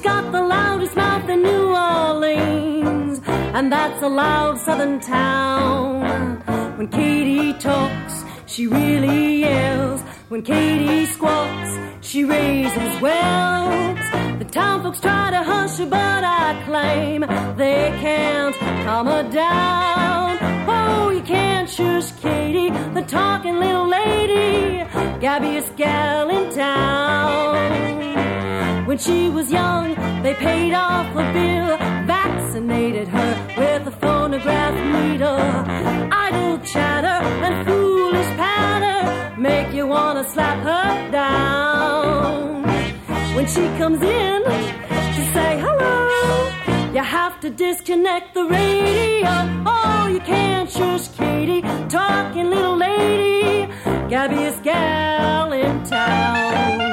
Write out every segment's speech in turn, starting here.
got the loudest mouth in New Orleans, and that's a loud southern town. When Katie talks, she really yells. When Katie squawks, she raises whelps. The town folks try to hush her, but I claim they can't calm her down. Oh, you can't shush Katie, the talking little lady, gabbiest gal in town. When she was young, they paid off a bill, vaccinated her with a phonograph needle. Idle chatter and foolish patter make you wanna slap her down. When she comes in to say hello, you have to disconnect the radio. Oh, you can't shush Katie, talking little lady, gabbiest gal in town.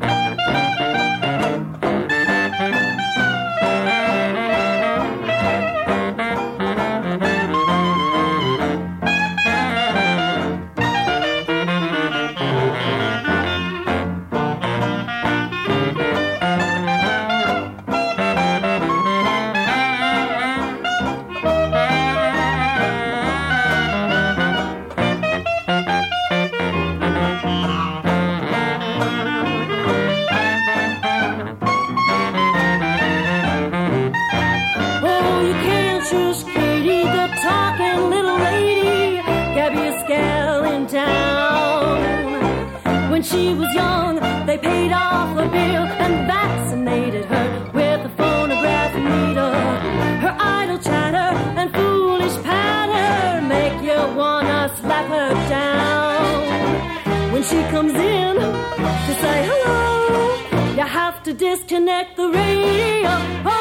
When she was young, they paid off a bill and vaccinated her with a phonograph needle. Her idle chatter and foolish patter make you wanna slap her down. When she comes in to say hello, you have to disconnect the radio.